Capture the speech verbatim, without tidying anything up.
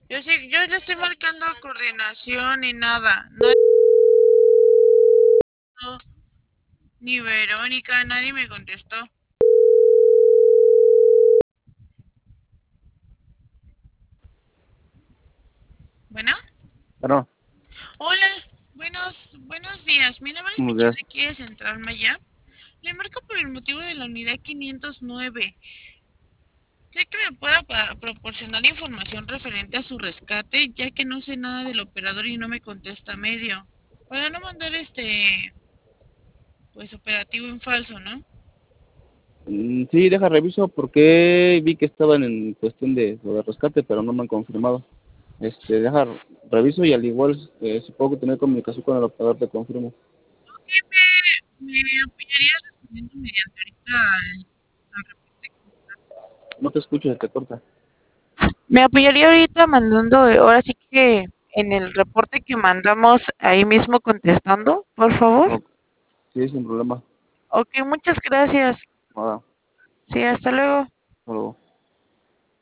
Yo sí, yo le estoy marcando a coordinación y nada. No, no, ni Verónica, nadie me contestó. Bueno, Bueno, hola, buenos, buenos días. Mi nombre es buenos Michelle de días. aquí de Central Maya. Le marco por el motivo de la unidad quinientos nueve. ¿Cree que me pueda pa- proporcionar información referente a su rescate, ya que no sé nada del operador y no me contesta medio? Para no mandar este, pues operativo en falso, ¿no? Mm, sí, deja reviso porque vi que estaban en cuestión de lo de rescate, pero no me han confirmado. Este, deja reviso y al igual, eh, si puedo tener comunicación con el operador, te confirmo. ¿Qué me, me apoyaría respondiendo mediante ahorita al, al reporte? No te escucho, se te corta. Me apoyaría ahorita mandando, eh, ahora sí que en el reporte que mandamos ahí mismo contestando, por favor. No, sí, sin problema. Ok, muchas gracias. Nada, Sí, hasta luego. hasta luego.